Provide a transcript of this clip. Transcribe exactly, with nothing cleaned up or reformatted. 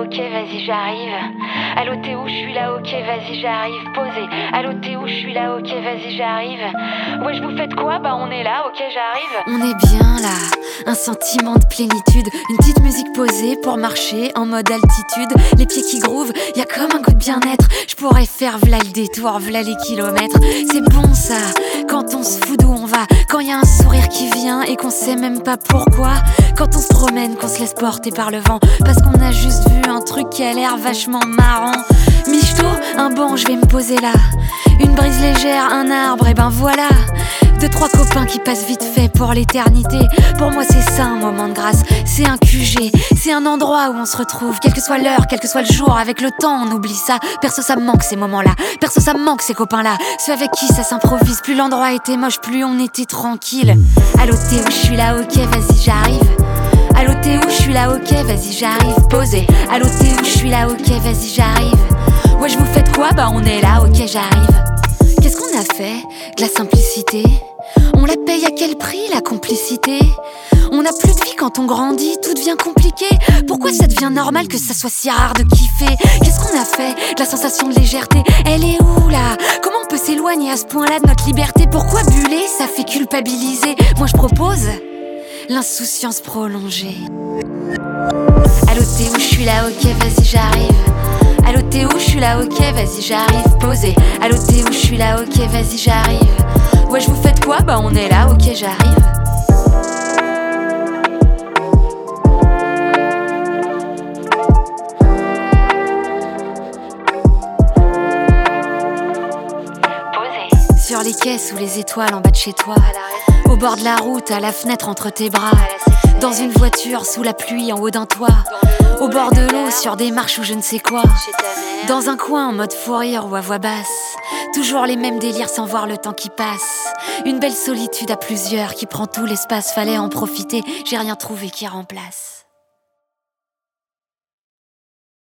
ok, vas-y, j'arrive. Allô, t'es où? Je suis là, ok, vas-y, j'arrive. Posé. Allô, t'es où? Je suis là, ok, vas-y, j'arrive. Ouais, je vous faites quoi? Bah, on est là, ok, j'arrive. On est bien là, un sentiment de plénitude. Une petite musique posée pour marcher en mode altitude. Les pieds qui groovent, y a comme un goût de bien-être. Je pourrais faire v'là le détour, v'là les kilomètres. C'est bon ça, quand on se fout d'où on va. Quand y a un sourire qui vient et qu'on sait même pas pourquoi. Quand on se promène, qu'on se laisse porter par le vent. Parce qu'on a juste vu un truc qui a l'air vachement marrant. Michto, un banc, je vais me poser là. Une brise légère, un arbre, et ben voilà. Deux, trois copains qui passent vite fait pour l'éternité. Pour moi c'est ça un moment de grâce. C'est un Q G, c'est un endroit où on se retrouve. Quelle que soit l'heure, quel que soit le jour. Avec le temps on oublie ça. Perso ça me manque ces moments-là. Perso ça me manque ces copains-là. Ceux avec qui ça s'improvise. Plus l'endroit était moche, plus on était tranquille. Allô t'es où? Je suis là, ok, vas-y j'arrive. Allô t'es où? Je suis là, ok, vas-y j'arrive. Posé. Allô t'es où? Je suis là, ok, vas-y j'arrive. Ouais je vous faites quoi? Bah on est là, ok j'arrive. Qu'est-ce qu'on a fait? De la simplicité. On la paye à quel prix, la complicité? On n'a plus de vie quand on grandit, tout devient compliqué. Pourquoi ça devient normal que ça soit si rare de kiffer? Qu'est-ce qu'on a fait? De la sensation de légèreté, elle est où là? Comment on peut s'éloigner à ce point-là de notre liberté? Pourquoi buller, ça fait culpabiliser? Moi je propose l'insouciance prolongée. Allô t'es où? Je suis là, ok, vas-y j'arrive. Allô t'es où? Je suis là, ok, vas-y j'arrive. Posé. Allô t'es où? Je suis là, ok, vas-y j'arrive. Ouais je vous faites quoi? Bah on est là, ok j'arrive. Posé. Sur les quais sous les étoiles en bas de chez toi. Au bord de la route, à la fenêtre entre tes bras. Dans une voiture, sous la pluie, en haut d'un toit. Au bord de l'eau, sur des marches ou je ne sais quoi. Dans un coin en mode fou rire ou à voix basse. Toujours les mêmes délires sans voir le temps qui passe. Une belle solitude à plusieurs qui prend tout l'espace. Fallait en profiter, j'ai rien trouvé qui remplace.